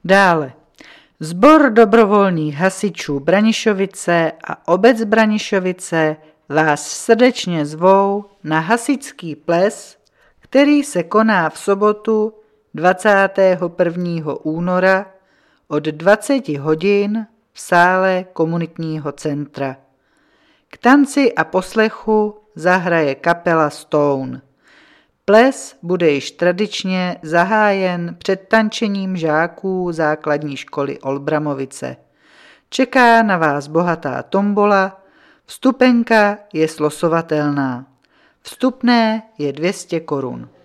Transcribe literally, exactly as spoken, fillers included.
Dále. Sbor dobrovolných hasičů Branišovice a obec Branišovice vás srdečně zvou na hasičský ples, který se koná v sobotu dvacátého prvního února od dvaceti hodin v sále komunitního centra. K tanci a poslechu zahraje kapela Stone. Ples bude již tradičně zahájen před tančením žáků základní školy Olbramovice. Čeká na vás bohatá tombola, vstupenka je slosovatelná. Vstupné je dvě stě korun.